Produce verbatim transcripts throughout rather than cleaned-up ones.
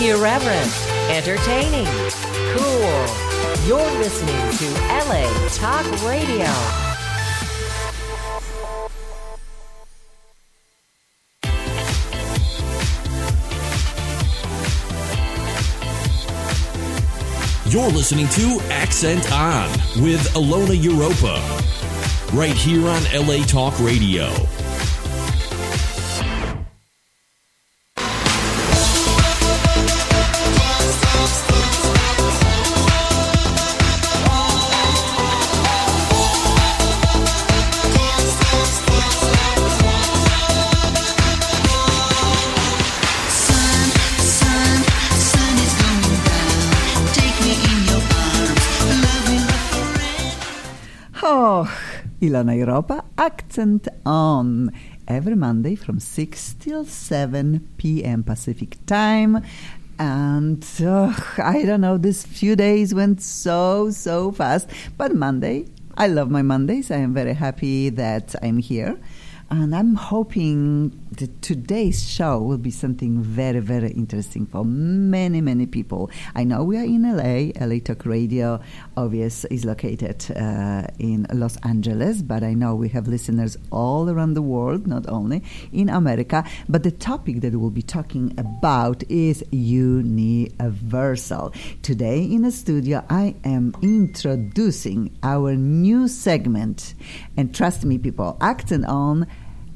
Irreverent, entertaining, cool. You're listening to L A Talk Radio. You're listening to Accent On with Ilona Europa, right here on L A Talk Radio. Ilona Europa, Accent On, every Monday from six till seven p.m. Pacific Time. And uh, I don't know, these few days went so, so fast. But Monday, I love my Mondays. I am very happy that I'm here. And I'm hoping that today's show will be something very, very interesting for many, many people. I know we are in L A. L A Talk Radio, obvious, is located uh, in Los Angeles, but I know we have listeners all around the world, not only in America. But the topic that we'll be talking about is universal. Today in the studio, I am introducing our new segment. And trust me, people, Accent On,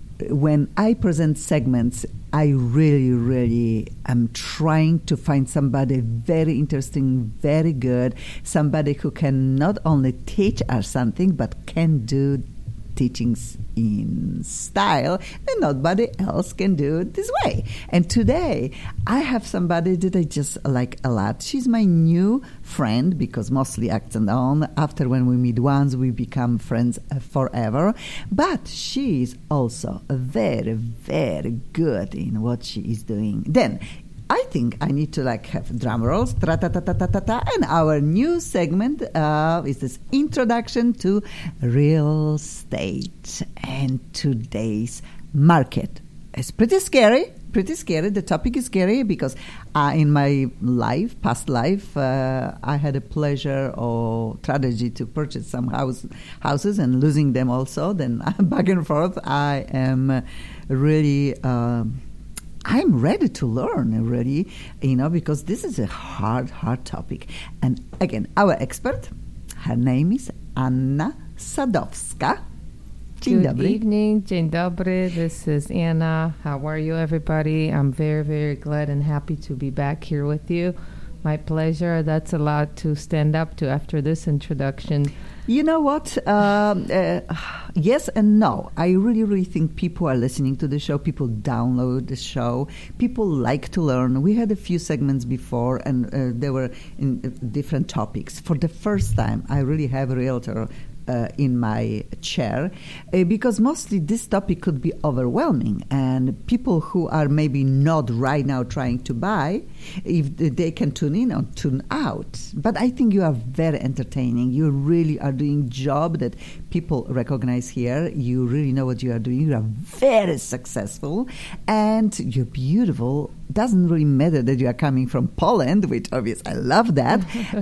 when I present segments, I really, really am trying to find somebody very interesting, very good, somebody who can not only teach us something, but can do teachings in style and nobody else can do it this way. And today I have somebody that I just like a lot. She's my new friend because mostly Accent On. After when we meet once, we become friends forever. But she is also very, very good in what she is doing. Then I think I need to like have drum rolls, tra-ta-ta-ta-ta-ta, and our new segment uh, is this introduction to real estate and today's market. It's pretty scary, pretty scary. The topic is scary because uh, in my life, past life, uh, I had a pleasure or strategy to purchase some house, houses and losing them also. Then back and forth, I am really... Um, I'm ready to learn already, you know, because this is a hard, hard topic. And again, our expert, her name is Anna Sadowska. Dzień Good dobry. evening, dzień dobry. This is Anna. How are you, everybody? I'm very, very glad and happy to be back here with you. My pleasure. That's a lot to stand up to after this introduction. You know what? Um, uh, yes and no. I really, really think people are listening to the show. People download the show. People like to learn. We had a few segments before, and uh, they were in uh, different topics. For the first time, I really have a realtor Uh, in my chair uh, because mostly this topic could be overwhelming, and people who are maybe not right now trying to buy, if they can tune in or tune out. But I think you are very entertaining. You really are doing job that people recognize here. You really know what you are doing. You are very successful and you're beautiful. Doesn't really matter that you are coming from Poland, which obviously I love that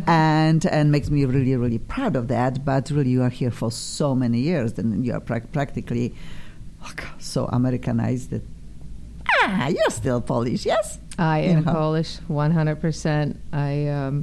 and and makes me really, really proud of that. But really you are here for so many years and you are pra- practically oh God, so Americanized that ah, you're still Polish, yes? I You am know. Polish, one hundred percent. I um,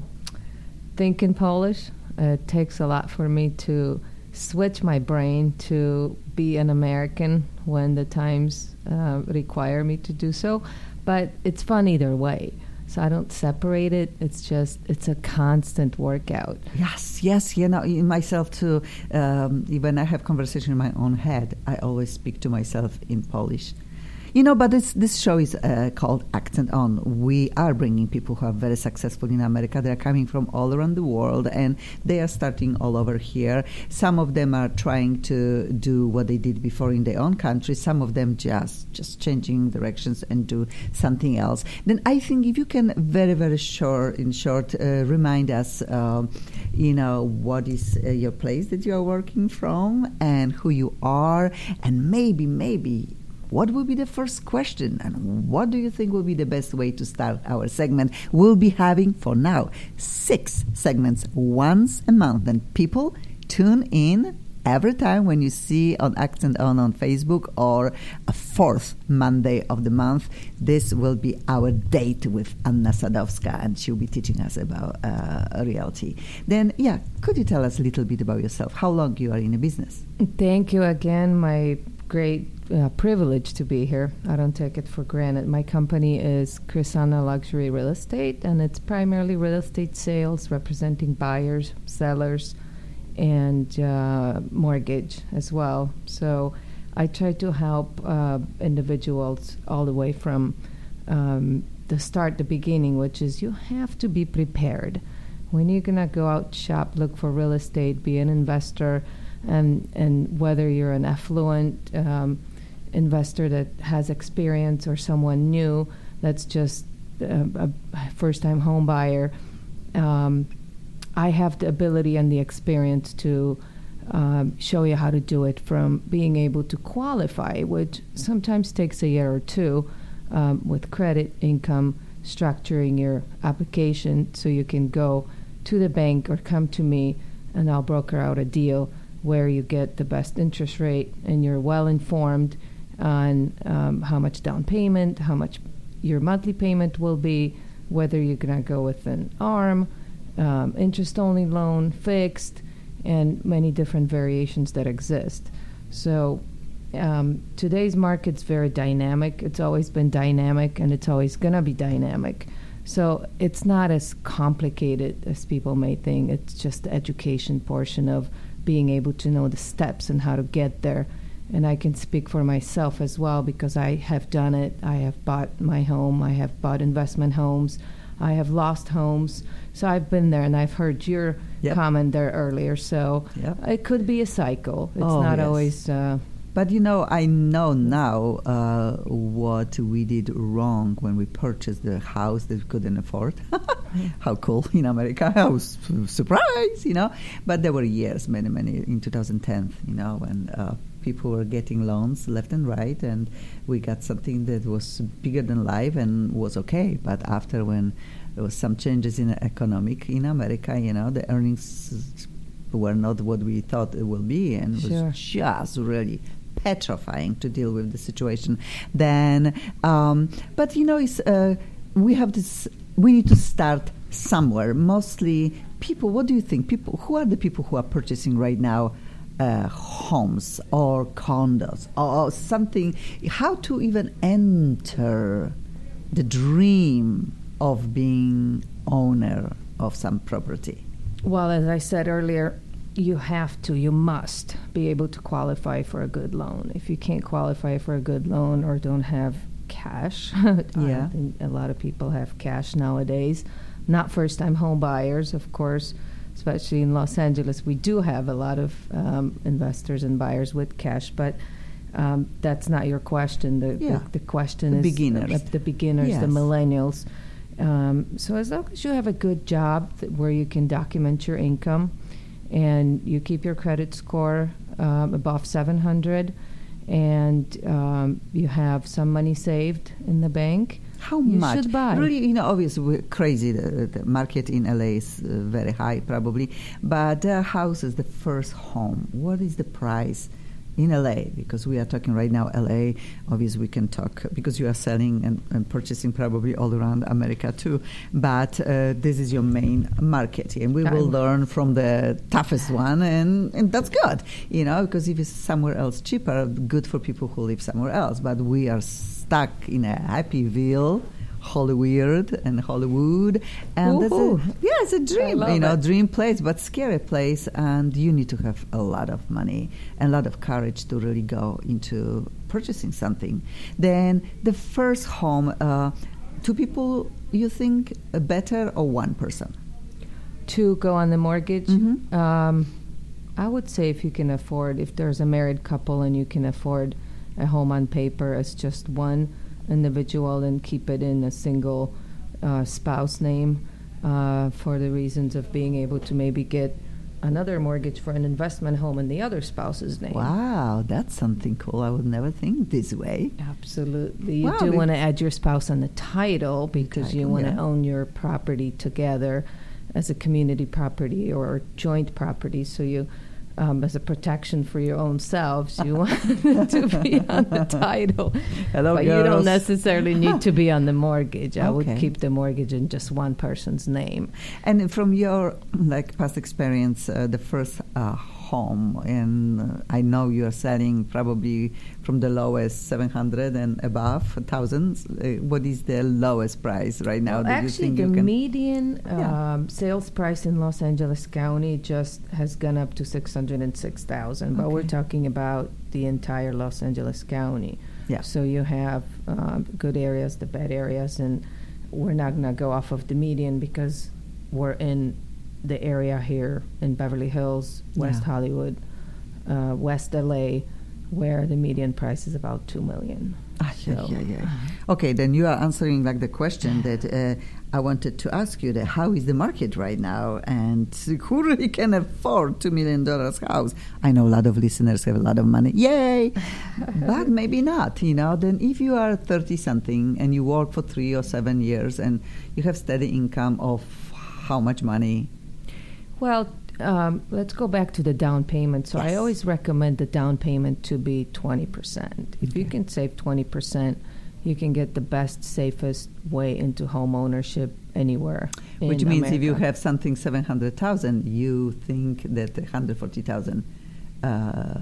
think in Polish. It takes a lot for me to switch my brain to be an American when the times uh, require me to do so. But it's fun either way. So I don't separate it. It's just, it's a constant workout. Yes, yes, you know, in myself too. Um, when I have conversation in my own head, I always speak to myself in Polish. You know, but this this show is uh, called Accent On. We are bringing people who are very successful in America. They are coming from all around the world, and they are starting all over here. Some of them are trying to do what they did before in their own country. Some of them just just changing directions and do something else. Then I think if you can very, very short, in short, uh, remind us, uh, you know, what is uh, your place that you are working from and who you are, and maybe, maybe what will be the first question and what do you think will be the best way to start our segment? We'll be having, for now, six segments once a month. And people, tune in every time when you see on Accent On on Facebook or a fourth Monday of the month. This will be our date with Anna Sadowska, and she'll be teaching us about uh, realty. Then, yeah, could you tell us a little bit about yourself? How long you are in a business? Thank you again. My great uh, privilege to be here. I don't take it for granted. My company is Krisanna Luxury Real Estate, and it's primarily real estate sales, representing buyers, sellers, and uh, mortgage as well. So I try to help uh, individuals all the way from um, the start, the beginning, which is you have to be prepared. When you're going to go out, shop, look for real estate, be an investor, and, and whether you're an affluent um, investor that has experience or someone new that's just a, a first-time home buyer, um, I have the ability and the experience to um, show you how to do it, from being able to qualify, which sometimes takes a year or two, um, with credit, income, structuring your application so you can go to the bank or come to me and I'll broker out a deal where you get the best interest rate and you're well informed on um, how much down payment, how much your monthly payment will be, whether you're going to go with an ARM, Um, interest-only loan, fixed, and many different variations that exist. So um, today's market's very dynamic. It's always been dynamic, and it's always going to be dynamic. So it's not as complicated as people may think. It's just the education portion of being able to know the steps and how to get there. And I can speak for myself as well because I have done it. I have bought my home. I have bought investment homes. I have lost homes. So I've been there, and I've heard your yep. comment there earlier. So yep. it could be a cycle. It's oh, not yes. always... Uh, but, you know, I know now uh, what we did wrong when we purchased the house that we couldn't afford. How cool in America. I was surprised, you know. But there were years, many, many, in two thousand ten, you know, when uh, people were getting loans left and right, and we got something that was bigger than life and was okay. But after, when there was some changes in the economic in America, you know, the earnings were not what we thought it will be, and it sure. was just really petrifying to deal with the situation. Then, um, but you know, it's, uh, we have this. We need to start somewhere. Mostly, people. What do you think? People. Who are the people who are purchasing right now uh, homes or condos or something? How to even enter the dream of being owner of some property? Well, as I said earlier, you have to, you must be able to qualify for a good loan. If you can't qualify for a good loan or don't have cash, yeah. I think a lot of people have cash nowadays, not first-time home buyers, of course, especially in Los Angeles. We do have a lot of um, investors and buyers with cash, but um, that's not your question. The, yeah. the, the question the is beginners. The, the beginners, yes. the millennials. Um, so as long as you have a good job that where you can document your income and you keep your credit score um, above seven hundred and um, you have some money saved in the bank, how you much? should buy. Really, you know, obviously we're crazy. The, the market in L A is uh, very high probably, but the house is the first home. What is the price in L A? Because we are talking right now L A, obviously we can talk, because you are selling and, and purchasing probably all around America too, but uh, this is your main market, and we will learn from the toughest one, and, and that's good, you know, because if it's somewhere else cheaper, good for people who live somewhere else, but we are stuck in a Happyville, Hollywood and Hollywood, and that's a, yeah, it's a dream, you know, it. dream place, but scary place, and you need to have a lot of money and a lot of courage to really go into purchasing something. Then the first home, uh, two people, you think uh, better, or one person? To go on the mortgage, mm-hmm. um, I would say if you can afford, if there's a married couple and you can afford a home on paper as just one individual and keep it in a single uh, spouse name uh, for the reasons of being able to maybe get another mortgage for an investment home in the other spouse's name. Wow, that's something cool. I would never think this way. Absolutely. You Wow, do be- want to add your spouse on the title because you Title, want to yeah. own your property together as a community property or joint property. So you, um, as a protection for your own selves, you want to be on the title. Hello, But you don't girls. necessarily need to be on the mortgage. I would Okay. keep the mortgage in just one person's name. And from your like past experience, uh, the first uh, home, and uh, I know you are selling probably from the lowest seven hundred and above thousands. Uh, what is the lowest price right now? Well, that you actually, think the you can? median Yeah. um, sales price in Los Angeles County just has gone up to six hundred and six thousand. But we're Okay. talking about the entire Los Angeles County. Yeah. So you have um, good areas, the bad areas, and we're not going to go off of the median because we're in the area here in Beverly Hills, West Yeah. Hollywood, uh, West L A, where the median price is about two million. Ah, yeah, So- yeah, yeah. Okay, then you are answering like the question that uh, I wanted to ask you: that how is the market right now, and who really can afford two million dollars house? I know a lot of listeners have a lot of money, yay! But maybe not. You know, then if you are thirty something and you work for three or seven years and you have steady income of how much money? Well, um, let's go back to the down payment. So I Yes. always recommend the down payment to be twenty percent. If you Okay. can save twenty percent, you can get the best, safest way into home ownership anywhere. Which in means if you America. have something seven hundred thousand, you think that one hundred forty thousand uh,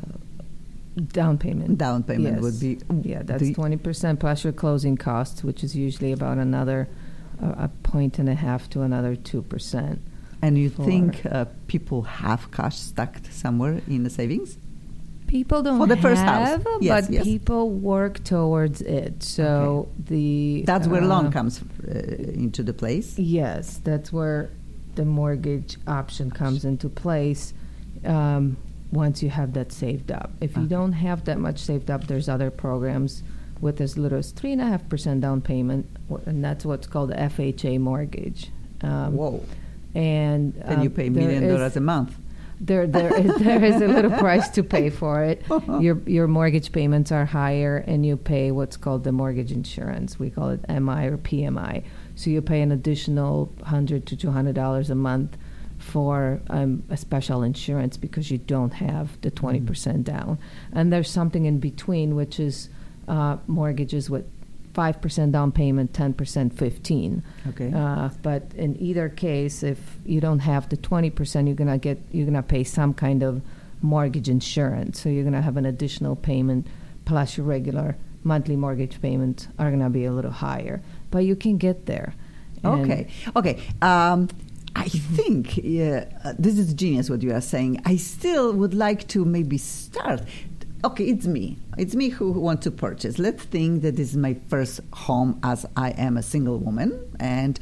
down payment. down payment Yes. would be. Yeah, that's the- twenty percent plus your closing costs, which is usually about another uh, a point and a half to another two percent. And you for- think uh, people have cash stuck somewhere in the savings? People don't For the first house. have, Yes, but yes. people work towards it. So the That's where loan uh, comes uh, into the place. Yes, that's where the mortgage option comes into place um, once you have that saved up. If you Okay. don't have that much saved up, there's other programs with as little as three and a half percent down payment, wh- and that's what's called the F H A mortgage. Um, Whoa! And Then um, you pay there million is- dollars a month. there, there is there is a little price to pay for it. Your your mortgage payments are higher, and you pay what's called the mortgage insurance. We call it M I or P M I. So you pay an additional hundred to two hundred dollars a month for um, a special insurance because you don't have the twenty percent down. And there's something in between, which is uh, mortgages with five percent down payment, ten percent, fifteen. Okay. Uh, but in either case, if you don't have the twenty percent, you're gonna get you're gonna pay some kind of mortgage insurance. So you're gonna have an additional payment plus your regular monthly mortgage payments are gonna be a little higher. But you can get there. And Okay. Okay. Um, I think yeah, uh, this is genius what you are saying. I still would like to maybe start. Okay, it's me. It's me who want to purchase. Let's think that this is my first home as I am a single woman and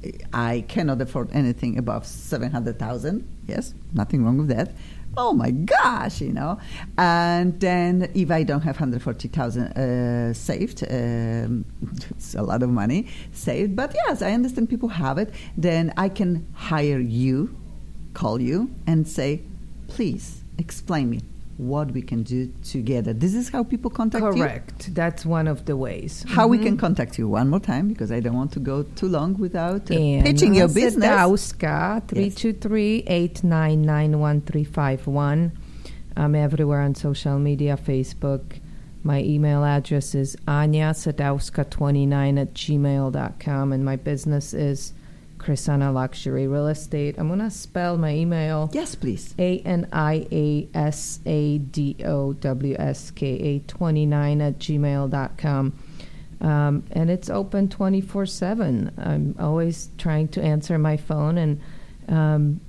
I cannot afford anything above seven hundred thousand. Yes, nothing wrong with that. Oh my gosh, you know. And then if I don't have one hundred forty thousand uh, saved, um, it's a lot of money saved. But yes, I understand people have it. Then I can hire you, call you, and say, please explain me what we can do together. This is how people contact you? Correct. That's one of the ways. How we Mhm. can contact you one more time, because I don't want to go too long without uh, Anna pitching your business. Sadowska, three two three, eight nine nine, one three five one. I'm everywhere on social media, Facebook. My email address is anya sadowska twenty-nine at gmail dot com, and my business is Krisanna Luxury Real Estate. I'm going to spell my email. Yes, please. A N I A S A D O W S K A twenty-nine at gmail dot com. Um, and it's open twenty-four seven. I'm always trying to answer my phone. And, um,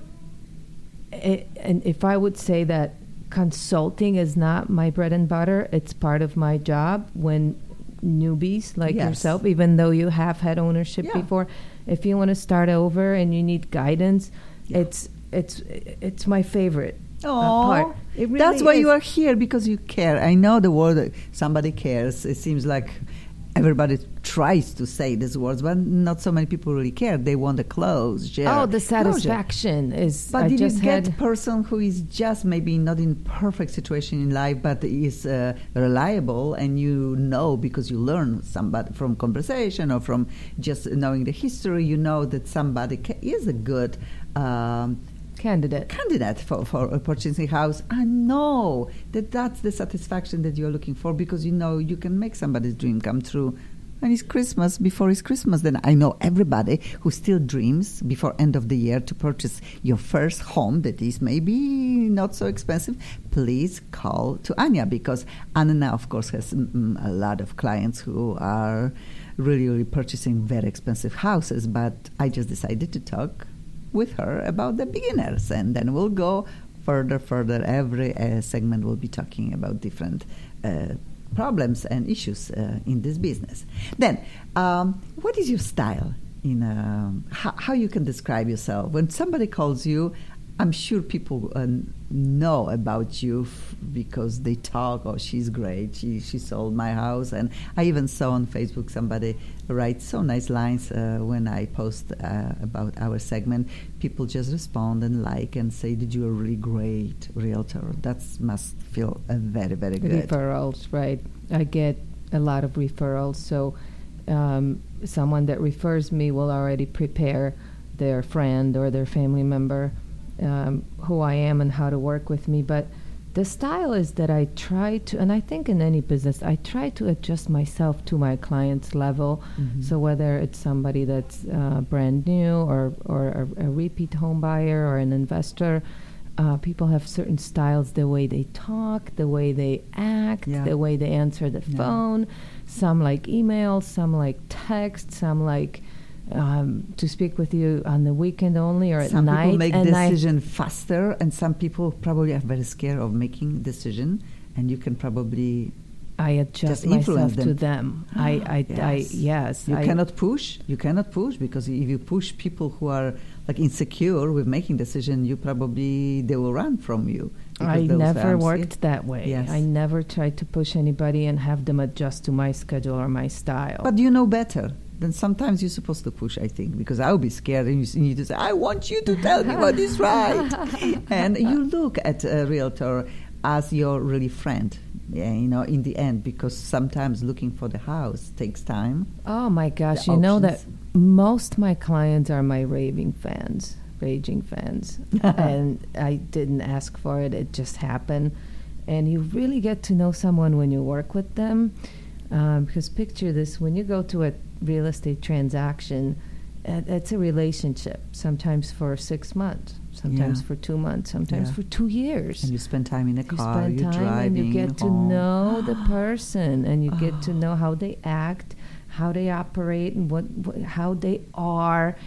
it, and if I would say that consulting is not my bread and butter, it's part of my job when newbies like Yes. yourself, even though you have had ownership Yeah. before, if you want to start over and you need guidance, Yeah. it's it's it's my favorite uh, Oh, part. It really that's why is. you are here, because you care. I know the word that somebody cares. It seems like everybody tries to say these words, but not so many people really care. They want a closure. Oh, the satisfaction closure. is. But I if just you get had a person who is just maybe not in perfect situation in life, but is uh, reliable, and you know because you learn somebody from conversation or from just knowing the history, you know that somebody ca- is a good. Um, candidate candidate for, for purchasing a house. I know that that's the satisfaction that you're looking for, because you know you can make somebody's dream come true. And it's Christmas, before it's Christmas, then I know everybody who still dreams before end of the year to purchase your first home that is maybe not so expensive. Please call to Anya, because Anna, of course, has mm, a lot of clients who are really, really purchasing very expensive houses. But I just decided to talk with her about the beginners, and then we'll go further, further. Every uh, segment will be talking about different uh, problems and issues uh, in this business. Then, um, what is your style? In uh, how, how you can describe yourself when somebody calls you? I'm sure people uh, know about you f- because they talk. Oh, she's great. She she sold my house, and I even saw on Facebook somebody write so nice lines uh, when I post uh, about our segment. People just respond and like and say that you are really great realtor. That must feel uh, very very good. Referrals, right? I get a lot of referrals, so um, someone that refers me will already prepare their friend or their family member. Um, who I am and how to work with me. But the style is that I try to, and I think in any business, I try to adjust myself to my client's level. Mm-hmm. So whether it's somebody that's uh, brand new or, or a, a repeat home buyer or an investor, uh, people have certain styles, the way they talk, the way they act, yeah. the way they answer the yeah. phone. Some like email, some like text, some like Um, to speak with you on the weekend only or at some night. Some people make and decision I faster, and some people probably are very scared of making decision, and you can probably I adjust just myself them. to them. I, I, yes. I, yes. You I cannot push. You cannot push, because if you push people who are like insecure with making decision, you probably they will run from you. I never times, worked yeah. that way. Yes. I never tried to push anybody and have them adjust to my schedule or my style. But you know better. Then sometimes you're supposed to push, I think, because I'll be scared and you need to say, I want you to tell me what is right. And you look at a realtor as your really friend, yeah, you know, in the end, because sometimes looking for the house takes time. Oh, my gosh. The you know options. that most of my clients are my raving fans, raging fans. And I didn't ask for it. It just happened. And you really get to know someone when you work with them. Um, because picture this, when you go to a real estate transaction, uh, it's a relationship, sometimes for six months, sometimes Yeah. for two months, sometimes Yeah. for two years. And you spend time in a you car, spend you're time driving and you get to home. know the person, and you get to know how they act, how they operate, and what, what how they are.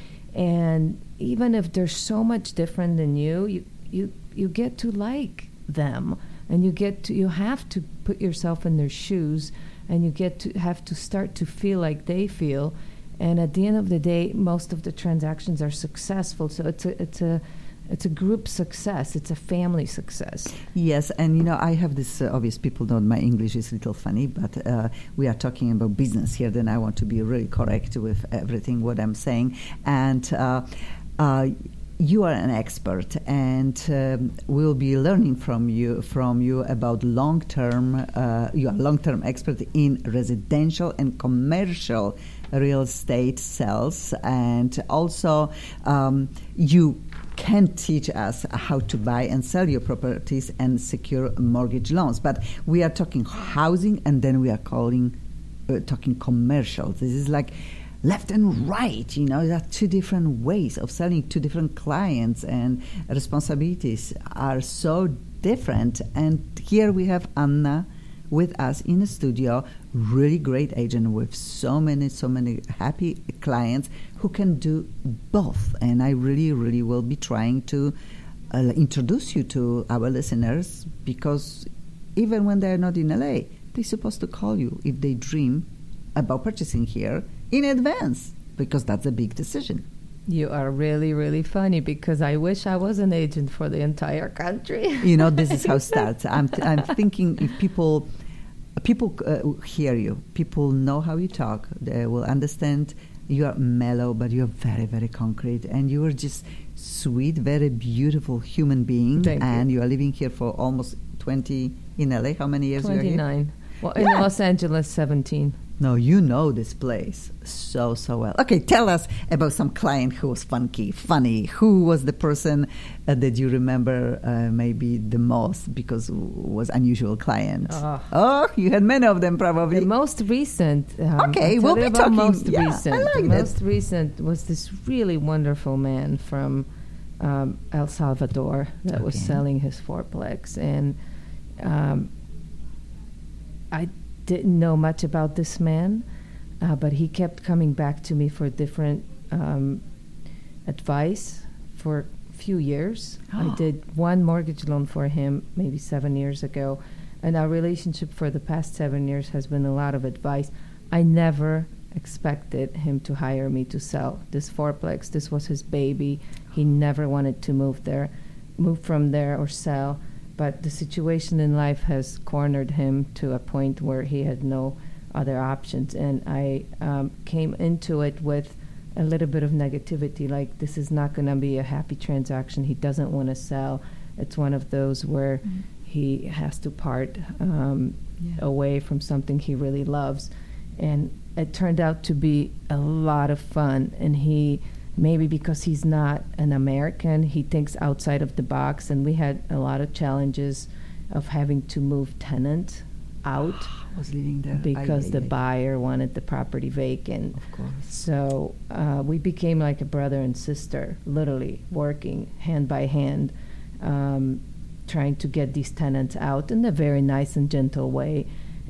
And even if they're so much different than you, you you you get to like them, and you get to you have to put yourself in their shoes. And you get to have to start to feel like they feel, and at the end of the day, most of the transactions are successful. So it's a it's a it's a group success. It's a family success. Yes, and you know I have this. Uh, obvious people know my English is a little funny, but uh, we are talking about business here. Then I want to be really correct with everything what I'm saying, and. Uh, uh, You are an expert, and um, we'll be learning from you from you about long-term. Uh, you are a long-term expert in residential and commercial real estate sales, and also um, you can teach us how to buy and sell your properties and secure mortgage loans. But we are talking housing, and then we are calling uh, talking commercial. This is like. Left and right, you know, there are two different ways of selling, two different clients, and responsibilities are so different. And here we have Anna with us in the studio, really great agent with so many, so many happy clients who can do both. And I really, really will be trying to uh, introduce you to our listeners, because even when they're not in L A, they're supposed to call you if they dream about purchasing here in advance, because that's a big decision. You are really, really funny, because I wish I was an agent for the entire country. You know, this is how it starts. I'm, t- I'm thinking if people people uh, hear you. People know how you talk. They will understand. You are mellow, but you are very, very concrete, and you are just sweet, very beautiful human being. Thank and you. you are living here for almost twenty in L A. How many years? twenty-nine. You are here? Well, in Yeah. Los Angeles, seventeen. No, you know this place so, so well. Okay, tell us about some client who was funky, funny. Who was the person uh, that you remember uh, maybe the most because was unusual client? Oh. Oh, you had many of them probably. The most recent. Um, Okay, I'll we'll tell you be about talking- Most yeah, I recent. like the that. most recent was this really wonderful man from um, El Salvador that was Okay. selling his fourplex, and um, I didn't know much about this man, uh, but he kept coming back to me for different um, advice for a few years. I did one mortgage loan for him maybe seven years ago, and our relationship for the past seven years has been a lot of advice. I never expected him to hire me to sell this fourplex. This was his baby. He never wanted to move there, move from there or sell. But the situation in life has cornered him to a point where he had no other options. And I um, came into it with a little bit of negativity, like this is not going to be a happy transaction. He doesn't want to sell. It's one of those where Mm. he has to part um, Yeah. away from something he really loves. And it turned out to be a lot of fun. And he, maybe because he's not an American, he thinks outside of the box. And we had a lot of challenges of having to move tenant out was living there because Aye, the aye, aye. buyer wanted the property vacant. Of course. So uh, we became like a brother and sister, literally working hand by hand, um, trying to get these tenants out in a very nice and gentle way,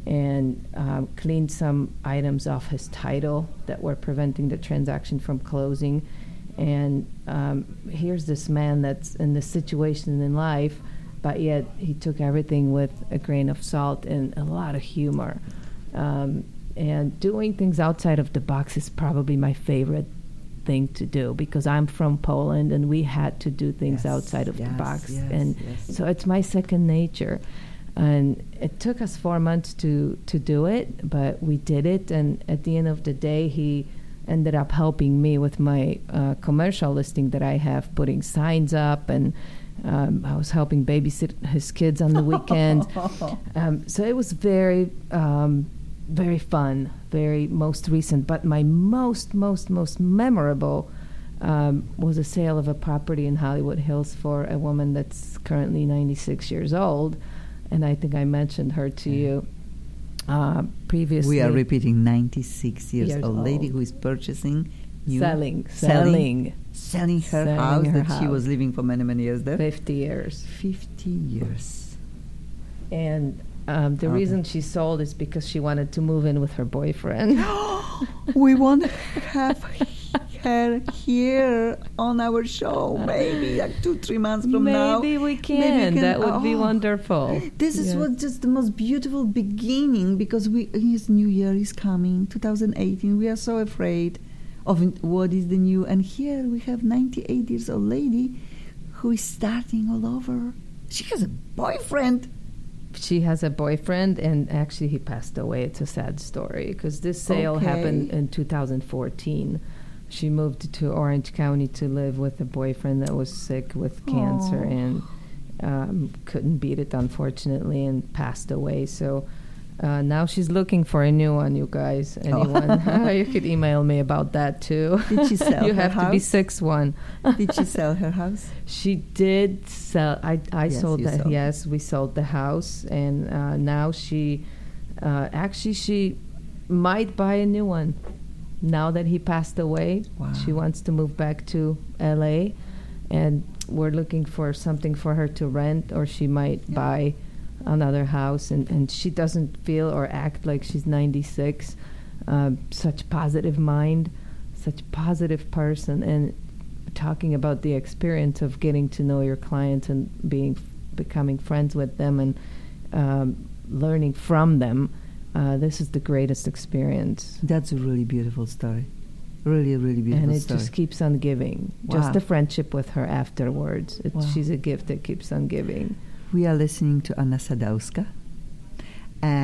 and um, cleaned some items off his title that were preventing the transaction from closing. And um, here's this man that's in this situation in life, but yet he took everything with a grain of salt and a lot of humor. Um, and doing things outside of the box is probably my favorite thing to do, because I'm from Poland and we had to do things Yes, outside of yes, the box. yes, and yes. so it's my second nature. And it took us four months to, to do it, but we did it. And at the end of the day, he ended up helping me with my uh, commercial listing that I have, putting signs up, and um, I was helping babysit his kids on the weekend. um, so it was very, um, very fun, very most recent. But my most, most, most memorable um, was a sale of a property in Hollywood Hills for a woman that's currently ninety-six years old. And I think I mentioned her to you uh, previously. We are repeating ninety-six years, Years old lady old. who is purchasing new Selling, selling, selling, selling her Selling house her that she house. was living for many, many years there. fifty years. fifty years. And um, the Okay. reason she sold is because she wanted to move in with her boyfriend. We won't have her here on our show. Maybe like two, three months from now. Maybe we can. Maybe we can- That would be oh. wonderful. This is Yeah. what just the most beautiful beginning, because we his new year is coming, two thousand eighteen. We are so afraid of n- what is the new, and here we have ninety-eight years old lady who is starting all over. She has a boyfriend. She has a boyfriend, and actually he passed away. It's a sad story because this sale Okay. happened in two thousand fourteen. She moved to Orange County to live with a boyfriend that was sick with cancer Aw. and um, couldn't beat it, unfortunately, and passed away. So uh, now she's looking for a new one, you guys. Anyone? You could email me about that too. Did she sell You her have to be house? six one. Did she sell her house? She did sell. I, I Yes, sold you the sold. yes, we sold the house, and uh, now she, uh, actually, she might buy a new one. Now that he passed away, Wow. she wants to move back to L A, and we're looking for something for her to rent, or she might Yeah. buy another house. And, and she doesn't feel or act like she's ninety-six. Um, such positive mind, such positive person, and talking about the experience of getting to know your clients and being becoming friends with them and um, learning from them. Uh, this is the greatest experience. That's a really beautiful story. Really, really beautiful And it story. just keeps on giving. Wow. Just the friendship with her afterwards. It, Wow. She's a gift that keeps on giving. We are listening to Anna Sadowska, and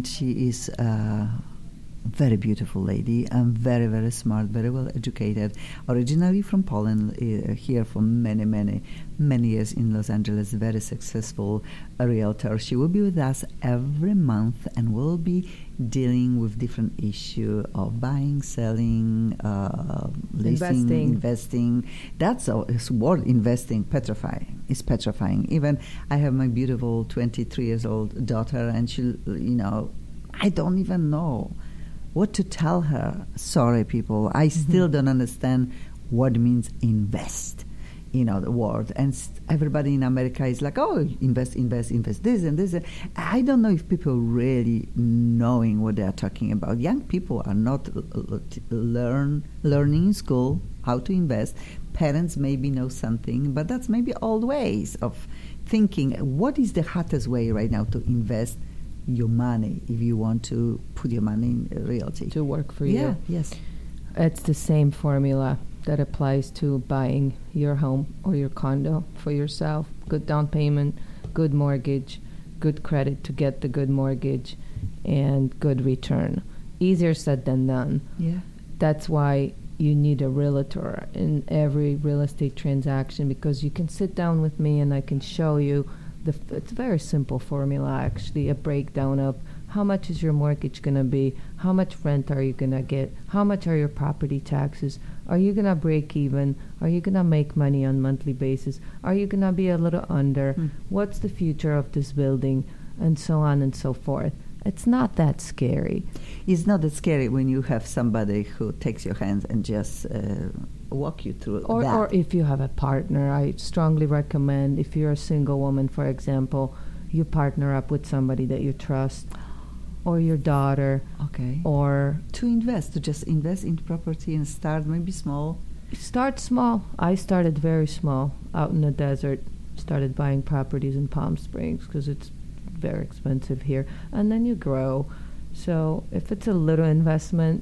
and she is a very beautiful lady and very, very smart, very well educated. Originally from Poland, uh, here for many, many, many years in Los Angeles, very successful realtor. She will be with us every month and will be dealing with different issue of buying, selling, uh, leasing, investing. investing. That's a it's word investing, petrifying. It's petrifying. Even I have my beautiful twenty-three years old daughter, and she, you know, I don't even know what to tell her. Sorry, people, I mm-hmm. still don't understand what means invest, you know, the word. And st- everybody in America is like, oh, invest, invest, invest, this and this. And I don't know if people really knowing what they are talking about. Young people are not l- l- learn learning in school how to invest. Parents maybe know something, but that's maybe old ways of thinking. What is the hottest way right now to invest your money if you want to put your money in realty? To work for yeah, you. Yes. It's the same formula that applies to buying your home or your condo for yourself. Good down payment, good mortgage, good credit to get the good mortgage, and good return. Easier said than done. Yeah. That's why you need a realtor in every real estate transaction, because you can sit down with me and I can show you the f- it's a very simple formula, actually, a breakdown of how much is your mortgage going to be, how much rent are you going to get, how much are your property taxes, are you going to break even, are you going to make money on monthly basis, are you going to be a little under, Hmm. what's the future of this building, and so on and so forth. It's not that scary. It's not that scary when you have somebody who takes your hands and just uh, walk you through Or, that. or if you have a partner, I strongly recommend, if you're a single woman, for example, you partner up with somebody that you trust, or your daughter, okay. or To invest, to just invest in property and start maybe small. start small. I started very small, out in the desert, started buying properties in Palm Springs because it's very expensive here, and then you grow. So if it's a little investment,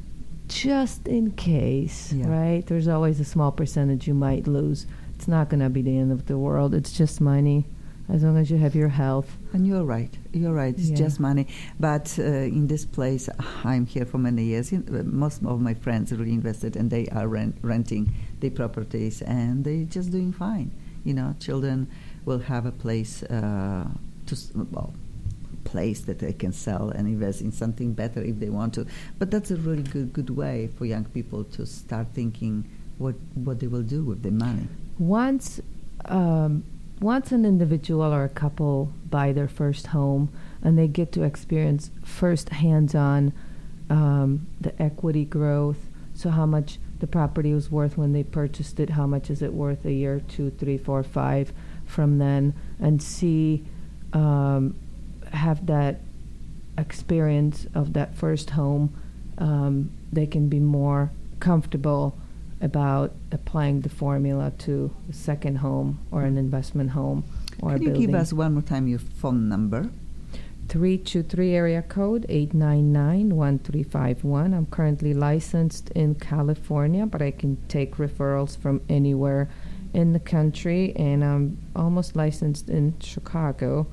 just in case, Yeah. right? There's always a small percentage you might lose. It's not going to be the end of the world. It's just money, as long as you have your health. And you're right. You're right. It's Yeah. just money. But uh, in this place, I'm here for many years. In, uh, most of my friends really invested, and they are rent, renting the properties, and they're just doing fine. You know, children will have a place uh, to s- well, place that they can sell and invest in something better if they want to. But that's a really good good way for young people to start thinking what what they will do with their money. Once, um, once an individual or a couple buy their first home and they get to experience first hands-on um, the equity growth, so how much the property was worth when they purchased it, how much is it worth a year, two, three, four, five from then, and see, um, have that experience of that first home, um, they can be more comfortable about applying the formula to a second home or an investment home or Can a you building. give us one more time your phone number? three two three area code eight nine nine, one three five one. I'm currently licensed in California, but I can take referrals from anywhere in the country, and I'm almost licensed in Chicago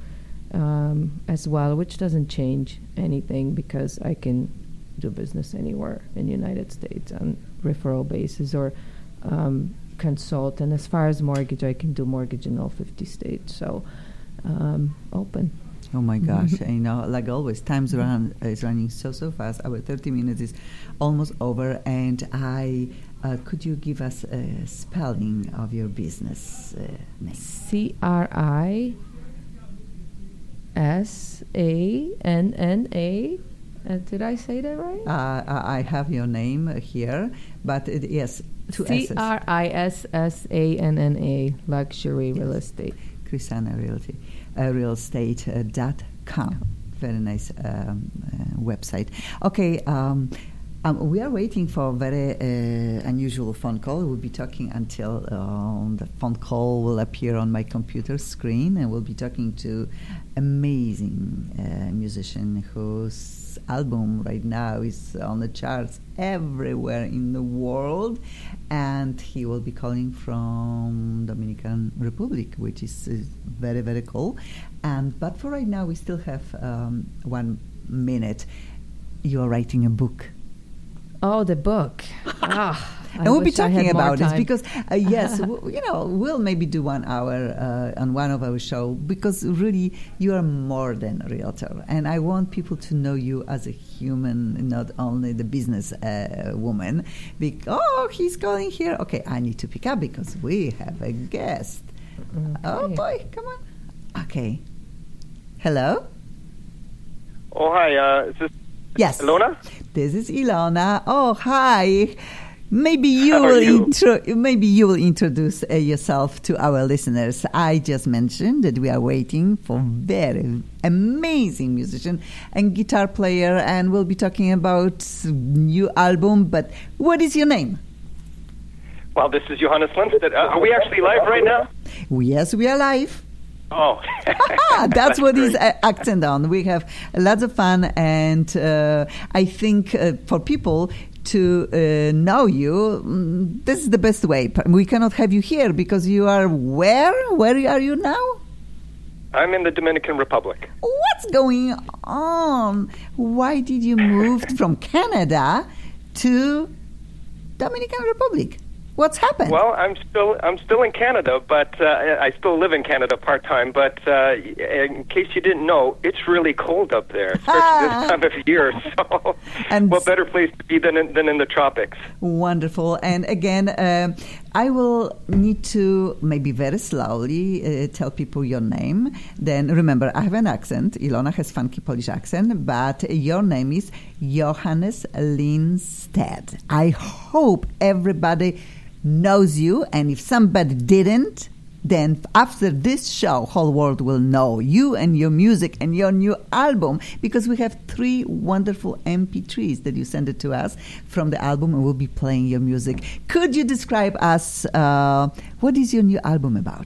um, as well, which doesn't change anything because I can do business anywhere in the United States on referral basis or um, consult. And as far as mortgage, I can do mortgage in all fifty states. So um, open. Oh my gosh! You know, like always, time's run is running so so fast. Our thirty minutes is almost over, and I uh, could you give us a spelling of your business uh, name? C R I S A N N A. Uh, did I say that right? Uh, I I have your name here, but it, yes, two C S's. R I S S A N N A, Luxury Real Yes. Estate. Chrisana Realty, uh, real estate uh, dot com. Very nice um, uh, website. Okay, um, um, we are waiting for a very uh, unusual phone call. We'll be talking until uh, the phone call will appear on my computer screen, and we'll be talking to amazing uh, musician whose album right now is on the charts everywhere in the world, and he will be calling from Dominican Republic, which is uh, very very cool. And but for right now, we still have um, one minute. You are writing a book. Oh, the book. Oh, and we'll be talking about it this because, uh, yes, w- you know, we'll maybe do one hour uh, on one of our show because really you are more than a realtor. And I want people to know you as a human, not only the business uh, woman. Be- oh, he's calling here. Okay, I need to pick up because we have a guest. Okay. Oh, boy, come on. Okay. Hello? Oh, hi. Uh, is this Yes. Ilona? This is Ilona. Oh, hi. Maybe you How are will you? intro- maybe you will introduce uh, yourself to our listeners. I just mentioned that we are waiting for very amazing musician and guitar player, and we'll be talking about new album. But what is your name? Well, this is Johannes Lindstedt. Uh, are we actually live right now? Yes, we are live. Oh. That's what great. is uh, accent on. We have lots of fun, and uh, I think uh, for people to uh, know you, mm, this is the best way. We cannot have you here because you are where? Where are you now? I'm in the Dominican Republic. What's going on? Why did you move from Canada to Dominican Republic? What's happened? Well, I'm still I'm still in Canada, but uh, I still live in Canada part time. But uh, in case you didn't know, it's really cold up there, especially Ah. this time of year. So, And- what better place to be than in, than in the tropics? Wonderful. And again, uh, I will need to maybe very slowly uh, tell people your name. Then remember, I have an accent. Ilona has funky Polish accent, but your name is Johannes Lindstedt. I hope everybody knows you, and if somebody didn't, then after this show, whole world will know you and your music and your new album, because we have three wonderful M P threes that you sent it to us from the album, and we'll be playing your music. Could you describe us, uh, what is your new album about?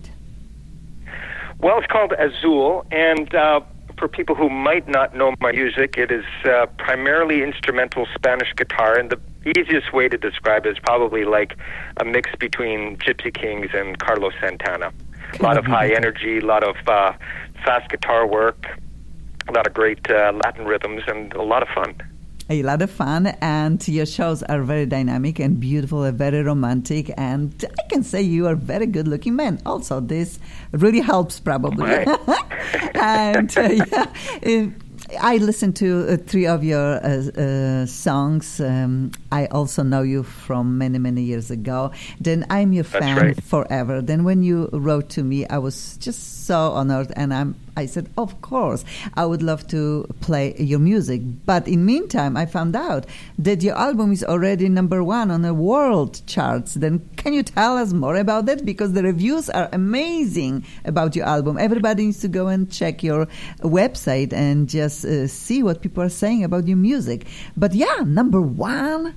Well, it's called Azul, and uh, for people who might not know my music, it is uh, primarily instrumental Spanish guitar, and the easiest way to describe it is probably like a mix between Gypsy Kings and Carlos Santana. A lot of high energy, a lot of uh, fast guitar work, a lot of great uh, Latin rhythms, and a lot of fun. A lot of fun, and your shows are very dynamic and beautiful and very romantic, and I can say you are a very good-looking man. Also, this really helps probably. Right. and uh, yeah, uh, I listened to uh, three of your uh, uh, songs. Um, I also know you from many, many years ago. Then I'm your fan right. forever. Then when you wrote to me, I was just so honored, and I'm. I said, of course, I would love to play your music. But in meantime, I found out that your album is already number one on the world charts. Then can you tell us more about that? Because the reviews are amazing about your album. Everybody needs to go and check your website and just uh, see what people are saying about your music. But yeah, number one,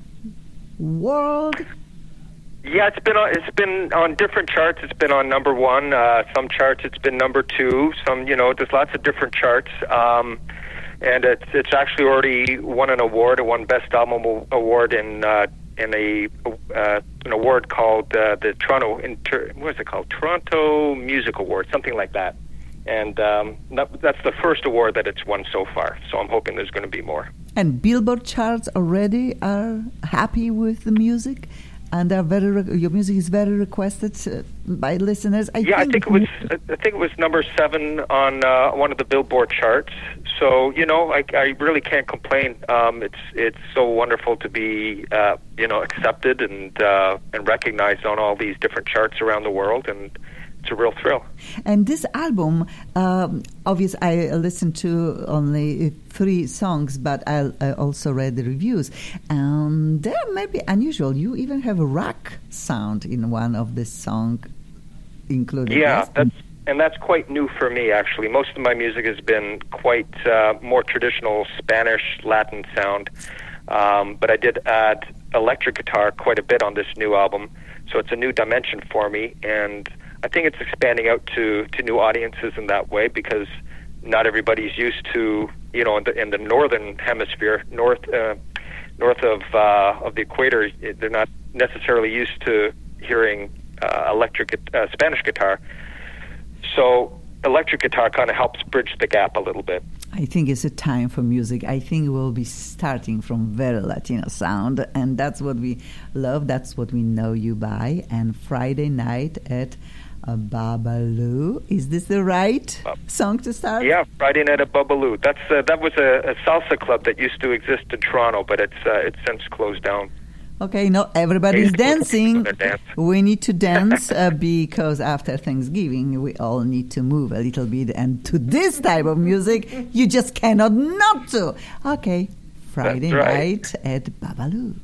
world. Yeah, it's been on, it's been on different charts. It's been on number one. Uh, some charts it's been number two. Some, you know, there's lots of different charts. Um, and it's it's actually already won an award. It won Best Album Award in uh, in a uh, an award called uh, the Toronto Inter- what is it called? Toronto Music Award, something like that. And um, that, that's the first award that it's won so far. So I'm hoping there's going to be more. And Billboard charts already are happy with the music. And are very re- your music is very requested uh, by listeners. I yeah, think I think it was. I think it was number seven on uh, one of the Billboard charts. So you know, I, I really can't complain. Um, it's it's so wonderful to be uh, you know accepted and uh, and recognized on all these different charts around the world, and it's a real thrill. And this album, um, obviously, I listened to only three songs, but I, I also read the reviews, and they're maybe unusual. You even have a rock sound in one of the songs included. Yeah, yes? that's and that's quite new for me. Actually, most of my music has been quite uh, more traditional Spanish Latin sound, um, but I did add electric guitar quite a bit on this new album, so it's a new dimension for me, and I think it's expanding out to, to new audiences in that way, because not everybody's used to, you know, in the, in the northern hemisphere, north uh, north of uh, of the equator, they're not necessarily used to hearing uh, electric uh, Spanish guitar. So electric guitar kind of helps bridge the gap a little bit. I think it's a time for music. I think we'll be starting from very Latino sound, and that's what we love. That's what we know you by. And Friday night at uh, Babalu. Is this the right uh, song to start? Yeah, Friday night at Babalu. That's uh, that was a, a salsa club that used to exist in Toronto, but it's uh, it's since closed down. Okay, no, everybody's dancing. Dance. We need to dance uh, because after Thanksgiving, we all need to move a little bit. And to this type of music, you just cannot not to. Okay, Friday right. night at Babalu.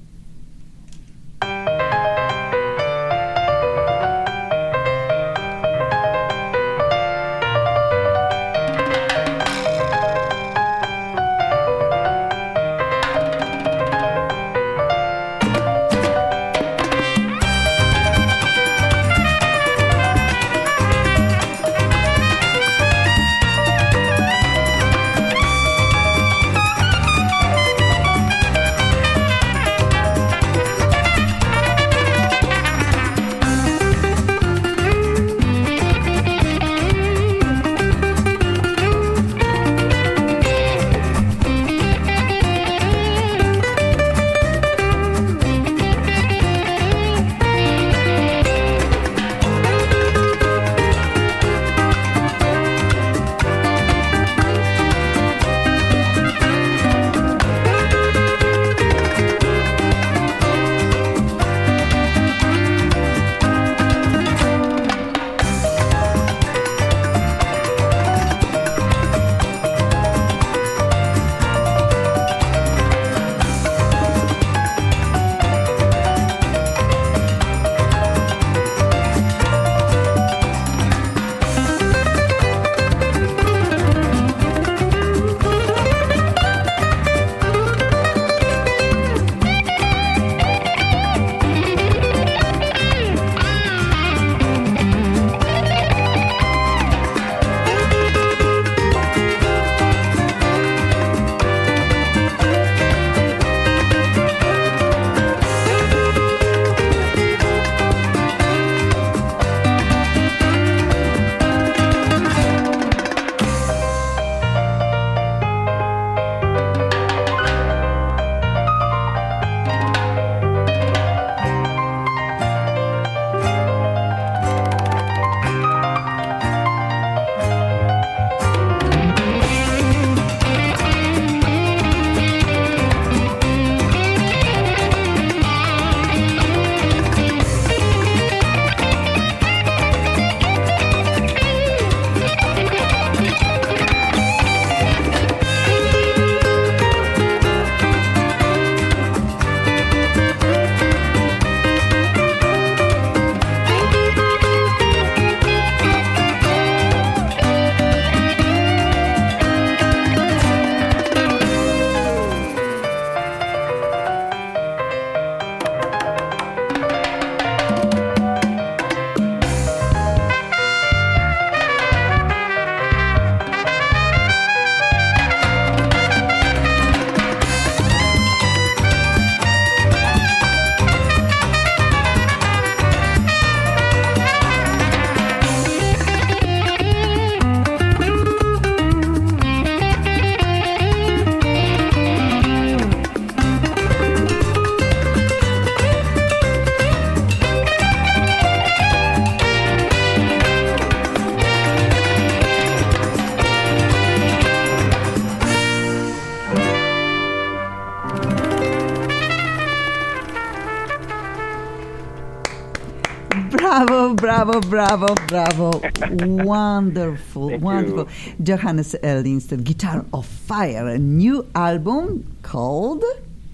Bravo, bravo, bravo, bravo. Wonderful, Thank wonderful. you. Johannes Lindstedt, Guitar of Fire, a new album called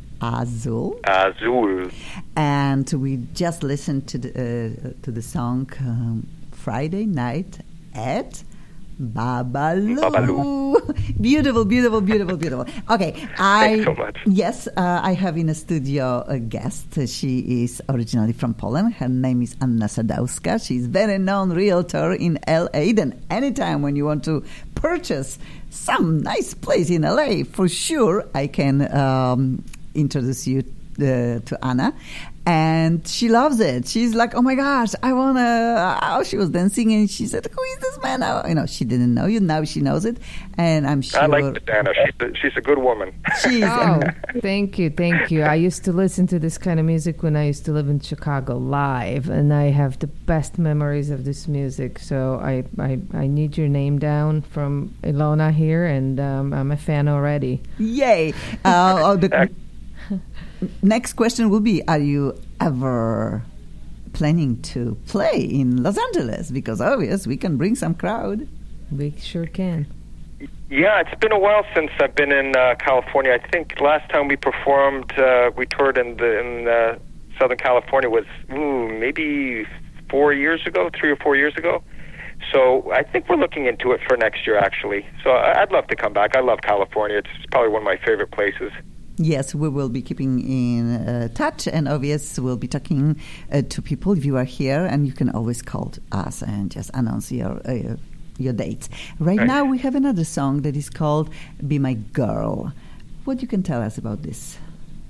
Azul. Azul. And we just listened to the, uh, to the song um, Friday night at Babalu. Babalu. Beautiful, beautiful, beautiful, beautiful. Okay, I Thanks so much. Yes, uh, I have in a studio a guest. She is originally from Poland. Her name is Anna Sadowska. She's very known realtor in L A. Then anytime when you want to purchase some nice place in L A, for sure I can um, introduce you uh, to Anna, and she loves it. She's like, "Oh my gosh, I wanna!" Oh, she was dancing, and she said, "Who is this man?" Oh, you know, she didn't know you. Now she knows it, and I'm sure. I like Miss Anna. She's a, she's a good woman. She's Oh, thank you, thank you. I used to listen to this kind of music when I used to live in Chicago live, and I have the best memories of this music. So I, I, I need your name down from Ilona here, and um, I'm a fan already. Yay! Uh, oh, the next question will be: are you ever planning to play in Los Angeles? Because obvious, we can bring some crowd. We sure can. Yeah, it's been a while since I've been in uh, California. I think last time we performed, uh, we toured in the in uh, Southern California was ooh, maybe four years ago, three or four years ago. So I think we're looking into it for next year, actually. So I- I'd love to come back. I love California. It's probably one of my favorite places. Yes, we will be keeping in uh, touch, and obvious we'll be talking uh, to people if you are here, and you can always call us and just announce your uh, your dates. Right Right. now, we have another song that is called "Be My Girl." What you can tell us about this?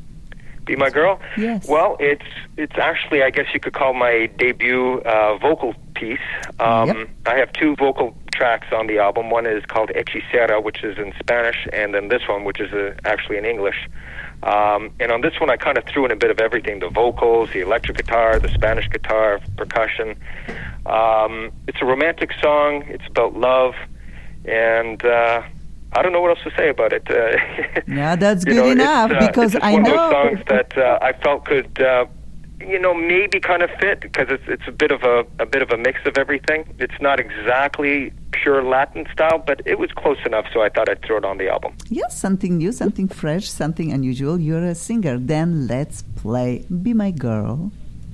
Be My Girl? Yes. Well, it's it's actually, I guess you could call my debut uh, vocal piece. Um, Yep. I have two vocal tracks on the album. One is called Hechicera, which is in Spanish, and then this one, which is uh, actually in English. Um, and on this one, I kind of threw in a bit of everything: the vocals, the electric guitar, the Spanish guitar, percussion. Um, it's a romantic song. It's about love, and uh, I don't know what else to say about it. Uh, Yeah, that's you good know, enough, it's, uh, because it's just I one know- of those songs that uh, I felt could, uh, you know, maybe kind of fit because it's it's a bit of a a bit of a mix of everything. It's not exactly pure Latin style, but it was close enough, so I thought I'd throw it on the album. Yes, something new, something fresh, something unusual. You're a singer. Then let's play "Be My Girl."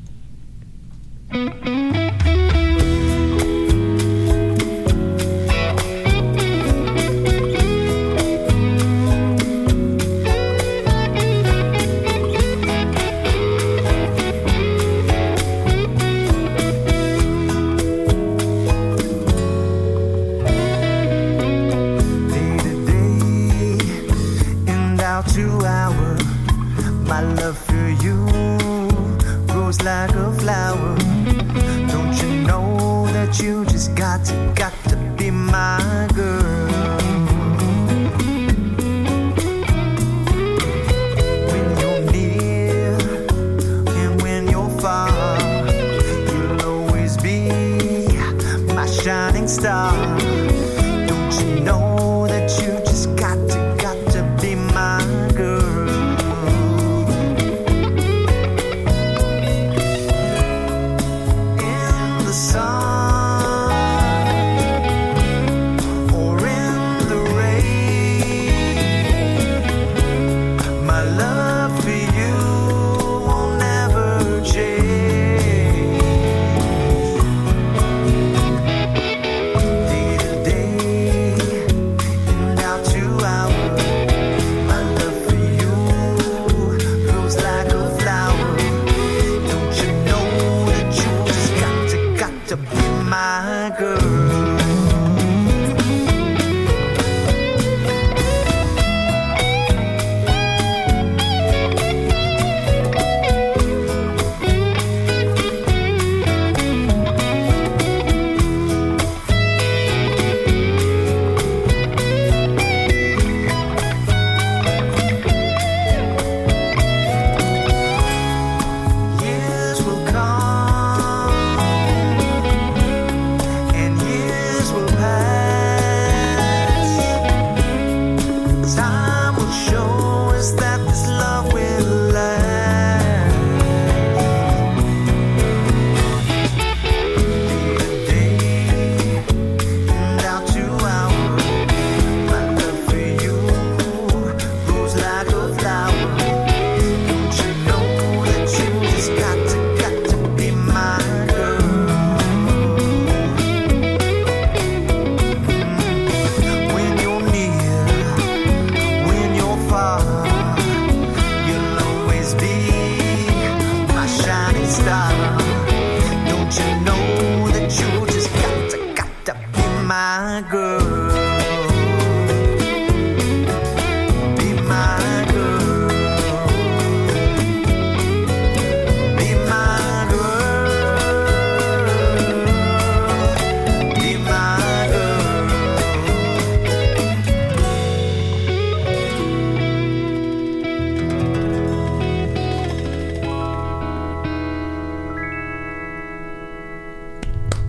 Day to day and hour to hour, my love for you grows like a flower. Don't you know that you just got to, got to be my girl? When you're near and when you're far, you'll always be my shining star. Don't you know that you just got to, got to be my girl? In the sun or in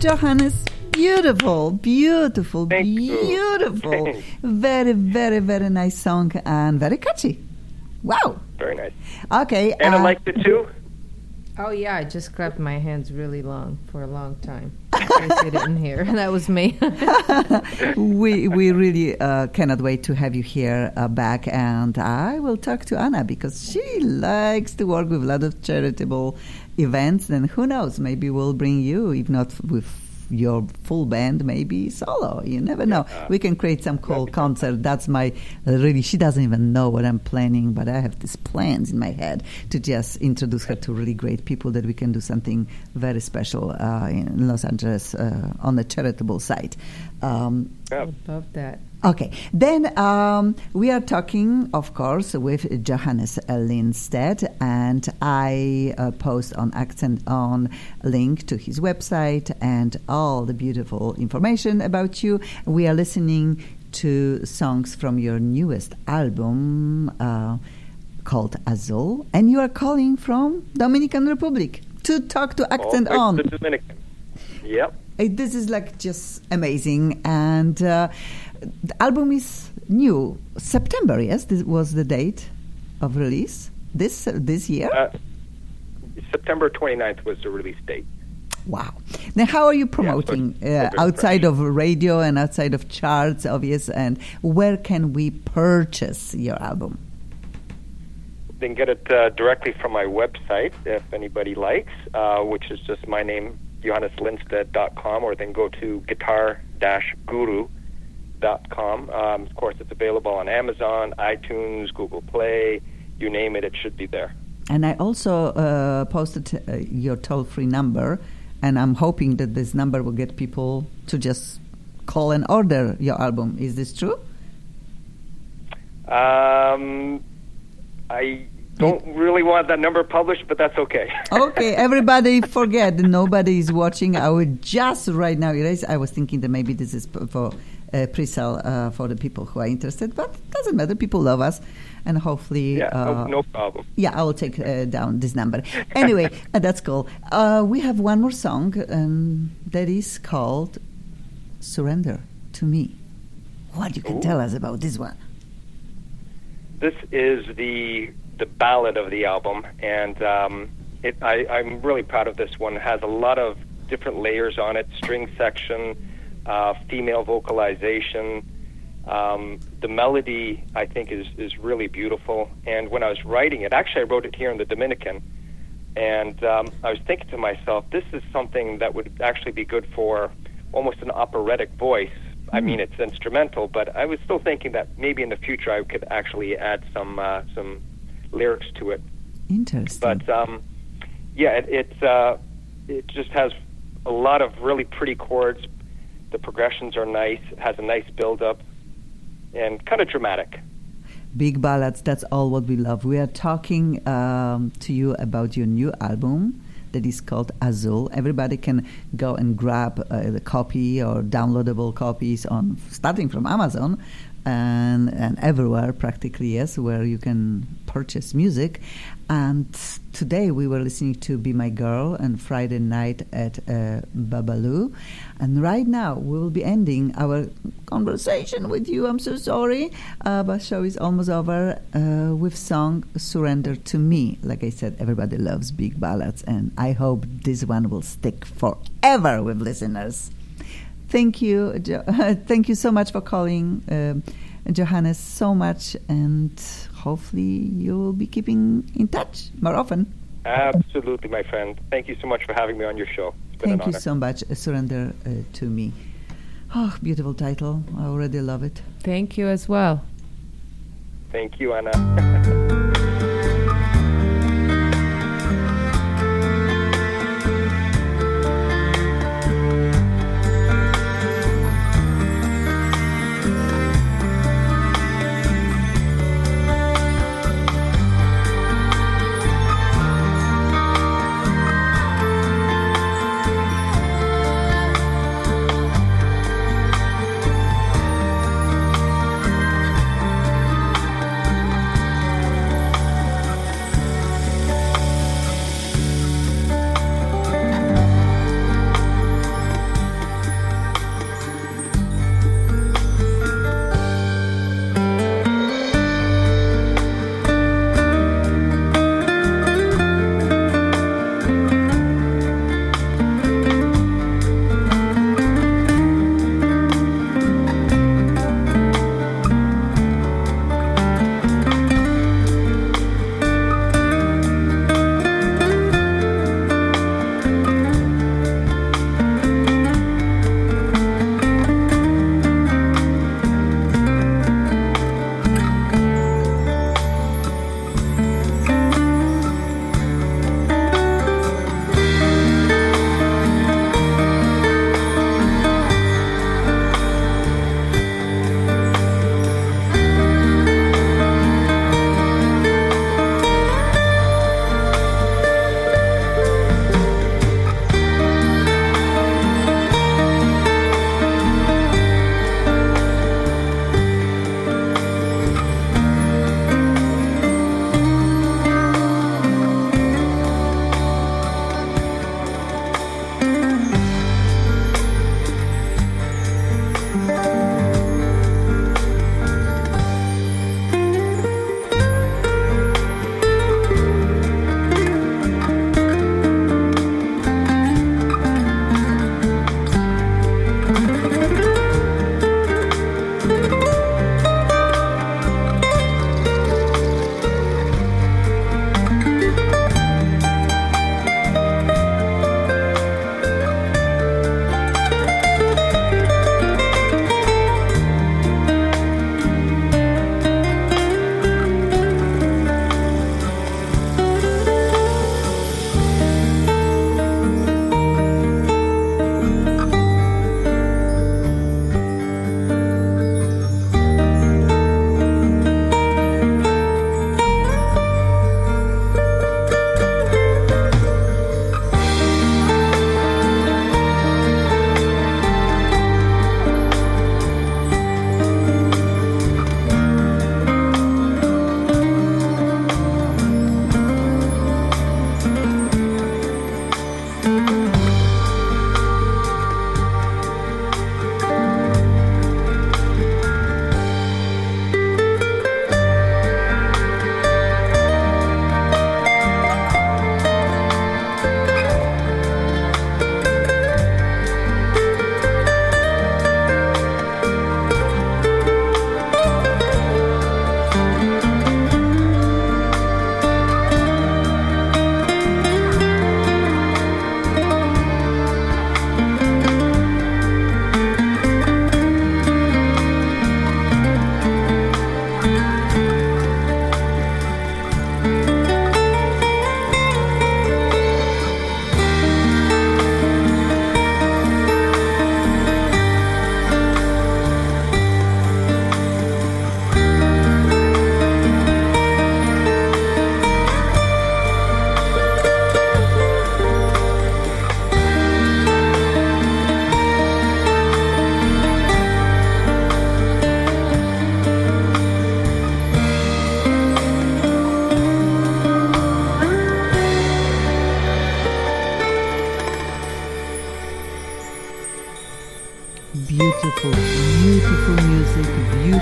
Johannes, beautiful, beautiful, Thank you. beautiful. Thanks. Very, very, very nice song and very catchy. Wow. Very nice. Okay. Anna uh, liked it too? Oh yeah, I just clapped my hands really long for a long time. In case you didn't hear, that was me. we we really uh, cannot wait to have you here uh, back, and I will talk to Anna because she likes to work with a lot of charitable events. And who knows, maybe we'll bring you, if not with your full band, maybe solo. You never know. Yeah. We can create some cool concert. That's my really. She doesn't even know what I'm planning, but I have these plans in my head to just introduce her to really great people that we can do something very special uh, in Los Angeles uh, on the charitable side. Um, Yeah. I love that. Okay, then um, we are talking, of course, with Johannes Lindstedt, and I uh, post on Accent On a link to his website and all the beautiful information about you. We are listening to songs from your newest album uh, called Azul, and you are calling from Dominican Republic to talk to Accent Oh, On. the Dominican. Yep. Uh, This is like just amazing, and uh, the album is new. September, yes, this was the date of release this uh, this year. Uh, September twenty-ninth was the release date. Wow! Now, how are you so promoting it's uh, open outside fresh. of radio and outside of charts, obvious? And where can we purchase your album? They can get it uh, directly from my website if anybody likes, uh, which is just my name, johannes lindstedt dot com, or then go to guitar dash guru dot com. Um, of course, it's available on Amazon, iTunes, Google Play, you name it, it should be there. And I also uh, posted uh, your toll-free number, and I'm hoping that this number will get people to just call and order your album. Is this true? Um, I don't really want that number published, but that's okay. Okay, everybody forget. Nobody is watching. I would just right now erase. I was thinking that maybe this is p- for uh, pre-sale uh, for the people who are interested, but it doesn't matter. People love us, and hopefully... Yeah, uh, no, no problem. Yeah, I will take uh, down this number. Anyway, uh, that's cool. Uh, we have one more song um, that is called Surrender to Me. What you can Ooh. tell us about this one? This is the the ballad of the album, and um, it, I, I'm really proud of this one. It has a lot of different layers on it, string section, uh, female vocalization. Um, the melody, I think, is, is really beautiful. And when I was writing it, actually I wrote it here in the Dominican, and um, I was thinking to myself, this is something that would actually be good for almost an operatic voice. I mean, it's instrumental, but I was still thinking that maybe in the future I could actually add some uh, some lyrics to it. Interesting. But um, yeah, it it, uh, it just has a lot of really pretty chords. The progressions are nice. It has a nice build-up and kind of dramatic. Big ballads, that's all what we love. We are talking um, to you about your new album that is called Azul. Everybody can go and grab uh, the copy or downloadable copies on starting from Amazon and and everywhere practically, yes, where you can purchase music. And today we were listening to Be My Girl and Friday Night at uh, Babalu. And right now we will be ending our conversation with you. I'm so sorry, uh, but show is almost over uh, with song Surrender to Me. Like I said, everybody loves big ballads, and I hope this one will stick forever with listeners. Thank you, jo- thank you so much for calling, um, Johannes, so much, and hopefully you will be keeping in touch more often. Absolutely, my friend. Thank you so much for having me on your show. It's been Thank an you honor. so much. uh, Surrender uh, to Me. Oh, beautiful title. I already love it. Thank you as well. Thank you, Anna.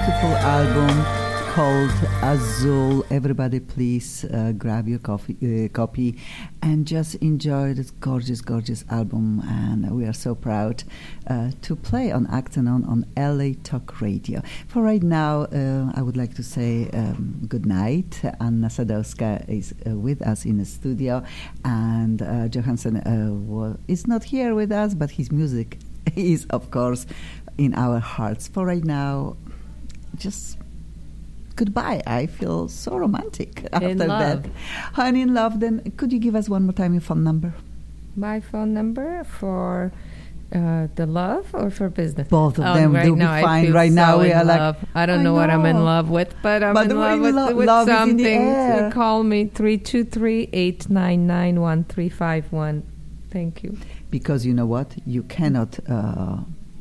beautiful album called Azul. Everybody please uh, grab your coffee, uh, copy and just enjoy this gorgeous, gorgeous album. And we are so proud uh, to play on Accent On on L A Talk Radio. For right now, uh, I would like to say um, good night. Anna Sadowska is uh, with us in the studio, and uh, Johansson uh, wa- is not here with us, but his music is, of course, in our hearts. For right now, just goodbye. I feel so romantic after in love. that. And in love, then could you give us one more time your phone number? My phone number for uh, the love or for business? Both of Oh, them right will be now I fine. feel Right so now we in are like, love. I don't I know, what I'm in know. love with, but I'm But in we're love in with, lo- with love is in the something. air. Call me three two three, eight nine nine, one three five one. Thank you. Because you know what? You cannot, uh,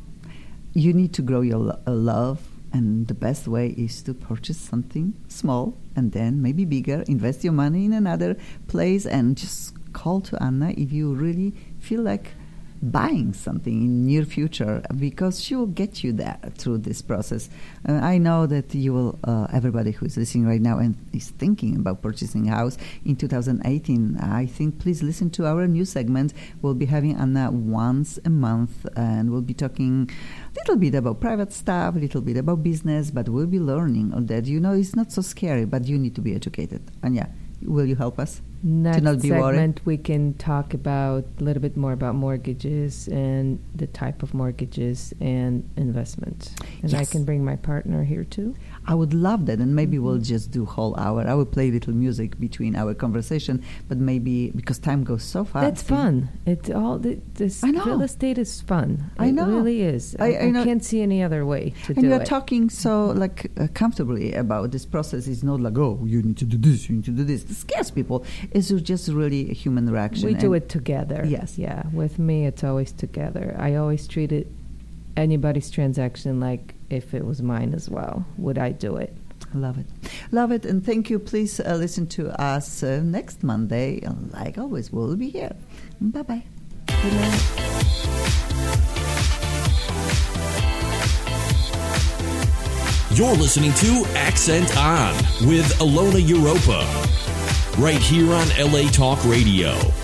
you need to grow your lo- uh, love. And the best way is to purchase something small and then maybe bigger, invest your money in another place, and just call to Anna if you really feel like buying something in near future, because she will get you there through this process. Uh, I know that you will, uh, everybody who is listening right now and is thinking about purchasing a house in two thousand eighteen, I think please listen to our new segment. We'll be having Anna once a month, and we'll be talking a little bit about private stuff, a little bit about business, but we'll be learning all that. You know, it's not so scary, but you need to be educated. Anya, will you help us? Next to not be segment, worried? we can talk about a little bit more about mortgages and the type of mortgages and investments. And I Yes. can bring my partner here too. I would love that, and maybe we'll just do whole hour. I will play little music between our conversation, but maybe because time goes so fast. That's fun. It all th- this I know. real estate is fun. I It know. really is. I- I, I know. I can't see any other way to And do you are it. talking so like uh, comfortably about this process. It's not like, oh, you need to do this, you need to do this. It scares people. It's just really a human reaction. We do and it together. Yes. Yeah. With me, it's always together. I always treat it anybody's transaction like if it was mine as well. Would I do it? Love it. Love it. And thank you. Please uh, listen to us uh, next Monday. Uh, like always, we'll be here. Bye-bye. Good night. You're listening to Accent On with Alona Europa, right here on L A Talk Radio.